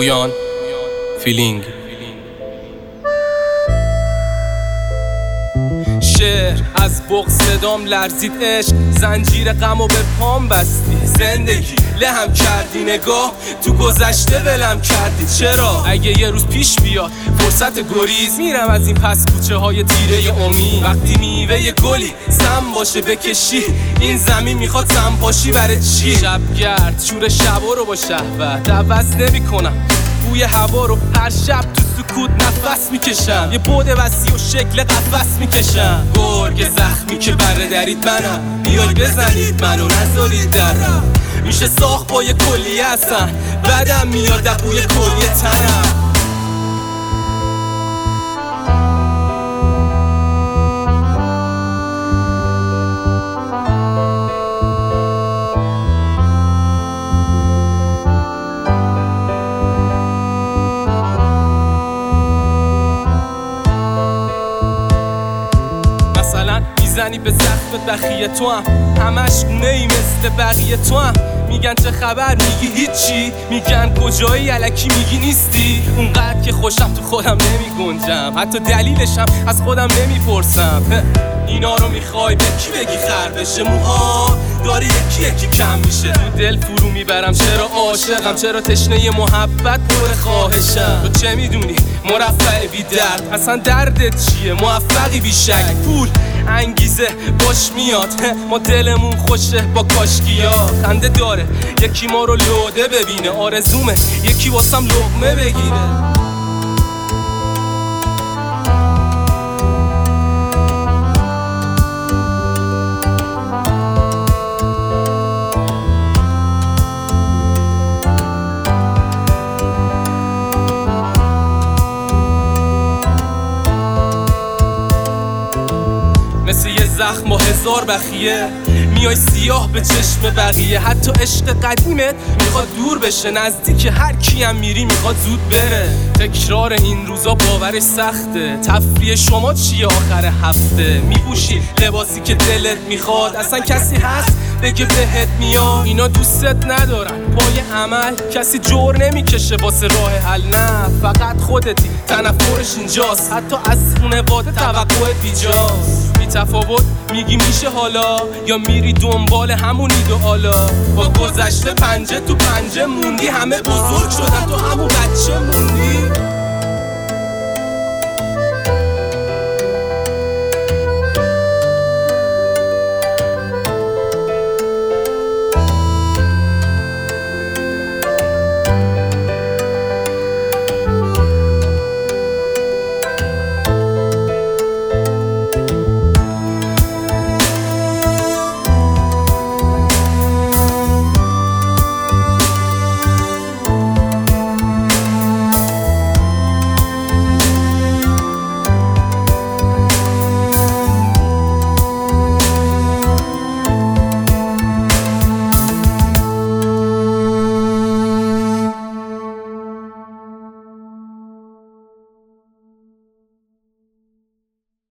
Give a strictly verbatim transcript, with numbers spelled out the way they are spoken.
پویان فیلینگ. شعر از بغض صدام لرزید، عشق زنجیر غم و به پام بستی. زندگی لهم کردی، نگاه تو گذشته ولم کردی. چرا اگه یه روز پیش بیاد فرصت گریز، میرم از این پس کوچه های تیره امید. وقتی میوه گلی سم باشه بکشی، این زمین میخواد سم باشی. برای چی؟ شبگرد شور شبا رو با شهوت عوض نمی کنم، بوی هوا رو هر شب تو سکوت نفس میکشم. یه بود وسیع و شکل قفس میکشم. گرگ زخمی که بره درید منم، بیای بزنید منو نذارید درم. میشه ساخت با یه کلیه اصلا، بعدم میاد دبوی کلیه تنم. میزنی به زخم بخیه تو هم، همش گونه مثل بقیه تو هم. میگن چه خبر، میگی هیچی. میگن کجایی، الکی میگی نیستی. اونقدر که خوشم تو خودم نمی گنجم، حتی دلیلشم از خودم نمیپرسم. اینا رو میخوای به کی بگی خر بشه؟ موها داری یکی یکی کم میشه. تو دل فرو میبرم چرا عاشقم، چرا تشنه محبت پر خواهشم. تو چه میدونی مرفع بی درد، اصلا دردت چیه؟ موفقی بی شک، پول انگیزه باش میاد. ما دلمون خوشه با کاشکیا، خنده داره یکی ما رو لوده ببینه. آرزومه یکی واسم لقمه بگیره. مثل یه زخم و هزار بخیه، میای سیاه به چشم بقیه. حتی عشق قدیمت میخواد دور بشه، نزدیک هر کیم میری میخواد زود بره. تکرار این روزا باورش سخته، تفریح شما چیه آخر هفته؟ میپوشی لباسی که دلت میخواد، اصلا کسی هست بگه بهت میاد؟ اینا دوستت ندارن پای عمل، کسی جور نمیکشه واسه راه حل. نه فقط خودتی، تنفرش اینجاست. حتی از خانواده توقعت بیجاست. بی تفاوت میگی میشه حالا، یا میری دنبال همون ایدئالا؟ با گذشته پنجه تو پنجه موندی، همه بزرگ شدن تو همون بچه موندی.